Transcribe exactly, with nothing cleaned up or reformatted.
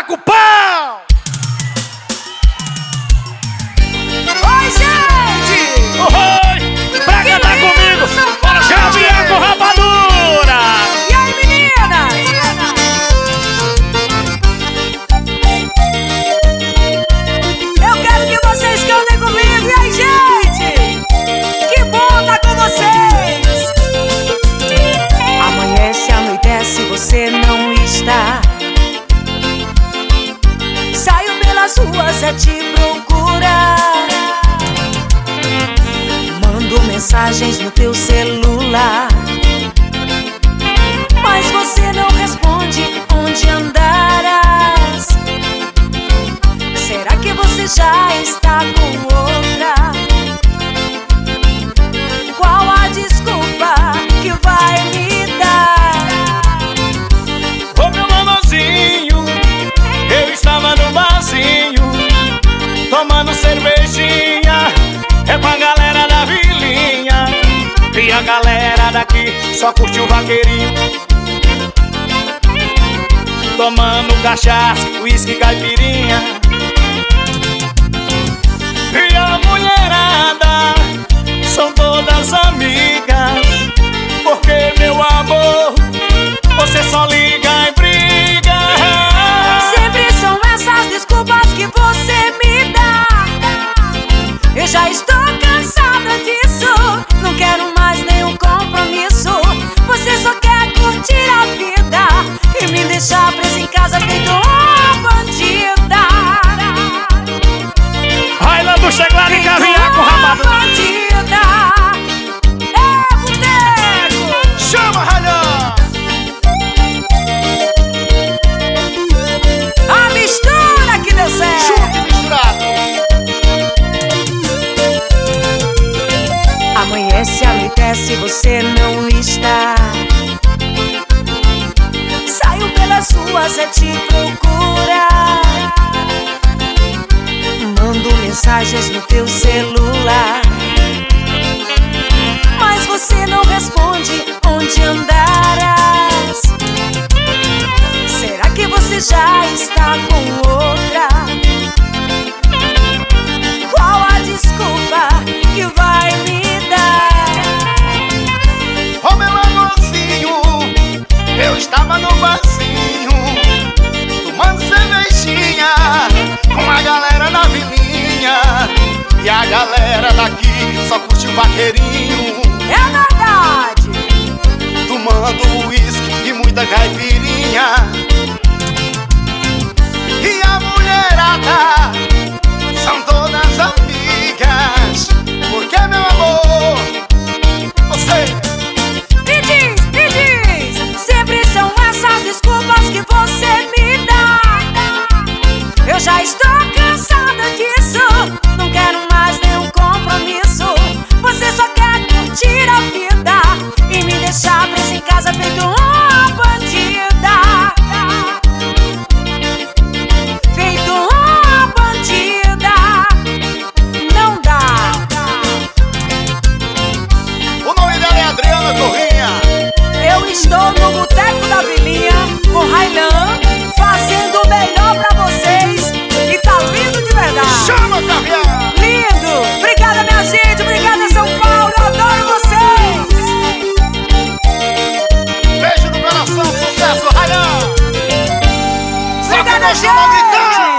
taca o pau! Oi, gente! Oi! Pra cantar comigo, bora Xavier com rapadura! E aí, meninas? Eu quero que vocês cantem comigo. E aí, gente? Que bom tá com vocês! Amanhece, anoitece, você não está. Saio pelas ruas a te procurar. Mando mensagens no teu celular, mas você não responde. Onde andarás? Será que você já está com outra? Qual a desculpa que vai me dar? Ô meu mamozinho, eu estava no barzinho tomando cervejinha, é com a galera da vilinha. E a galera daqui só curte o vaqueirinho, tomando cachaça, uísque, caipirinha. E a mulherada são todas amigas, porque meu amor, você só liga em briga. Sempre são essas desculpas que você me dá. Eu já estou cansada disso, não quero mais nenhum compromisso. Você só quer curtir a vida e me deixar presa em casa feito uma bandida. Raila do Cheglar e Caviar com rapadura. Bandida. É boteco. Chama, Raila! A mistura que deu certo. Junto e misturado. Amanhece, anoitece, você não está. Saio pelas ruas a te procurar. Mando mensagens no teu celular, mas você não responde. Onde andarás? Será que você já está com outra? Qual a desculpa que vai me dar? Ô meu amorzinho, eu estava no barzinho tomando cervejinha com a galera na vilinha. E a galera daqui só curte o vaqueirinho, É verdade. tomando uísque e muita caipirinha. E a mulherada são todas amigas, porque meu amor, você Me diz, me diz, sempre são essas desculpas que você me dá. Eu já estou cansada disso, não quero mais nenhum compromisso. Você só quer curtir a vida e me deixar presa em casa feito uma bandida. Feito uma bandida. Não dá. o nome dela é Adriana Torrinha. Eu estou no Boteco da Vilinha com Railan, fazendo o melhor pra vocês. E tá lindo de verdade. Chama, Caviar! Lindo! Obrigada, minha gente. Obrigada, São Paulo. Eu adoro vocês. Beijo no coração, sucesso, Railan! Só que Obrigada, nós estamos gritando!